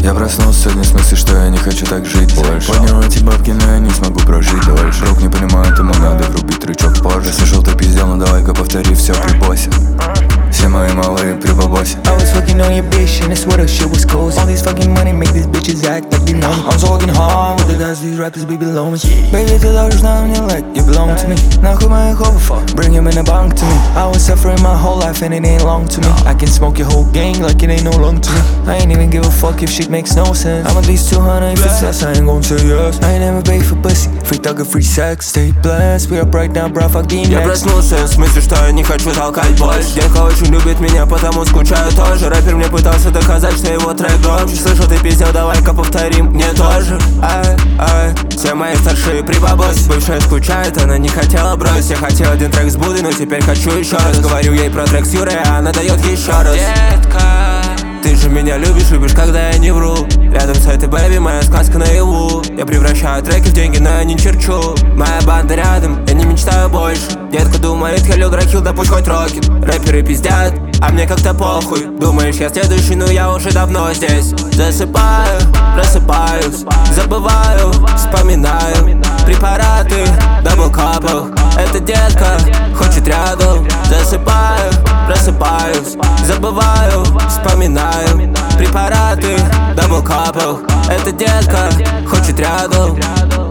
Я проснулся, не в смысле, что я не хочу так жить больше. Поднял эти бабки, но я не смогу прожить дольше. Рук не понимает, ему надо врубить рычаг позже. Если желтый пиздел, ну давай-ка повтори все при боссе. Все мои малые при бабосе. I was fucking on your bitch and that's what her shit was cozy. All these fucking money make these bitches act like they know me. I'm talking hard with the guys, these rappers be below me. Baby, ты должна мне like you belong to me. Нахуй моих оффов, bring him in the bank to me. I was suffering my whole life and it ain't long to me. I can smoke your whole gang like it ain't no long to me. I ain't even give a fuck if shit makes no sense. I'm at least 200 if it's less, I ain't gon' say yes. I ain't never paid for pussy, free thug and free sex. Stay blessed, we up right now, bro, fuck game Я проснулся, в смысле, что я не хочу толкать больше. Девка очень любит меня, потому скучаю тоже. Рэпер мне пытался доказать, что его трек громче. Слышу, ты пиздел, давай-ка повторим мне тоже. Все мои старшие при бабосе. Бывшая скучает, она не хотела бросить. Я хотел один трек с Будой, но теперь хочу еще раз. Говорю ей про трек с Юрой, а она дает еще раз. Детка, ты же меня любишь, когда я не вру. Рядом с этой бэби моя сказка наяву. Я превращаю треки в деньги, но я не черчу. Моя банда рядом, я не мечтаю больше. Детка думает, Хеллю Дракил, да пусть хоть рокет. Рэперы пиздят, а мне как-то похуй. Думаешь, я следующий, но я уже давно здесь. Засыпаю, просыпаюсь, забываю, вспоминаю препараты, даблкапов. Эта детка хочет рядом. Засыпаю, просыпаюсь, забываю, вспоминаю препараты, даблкапов. Эта детка хочет рядом.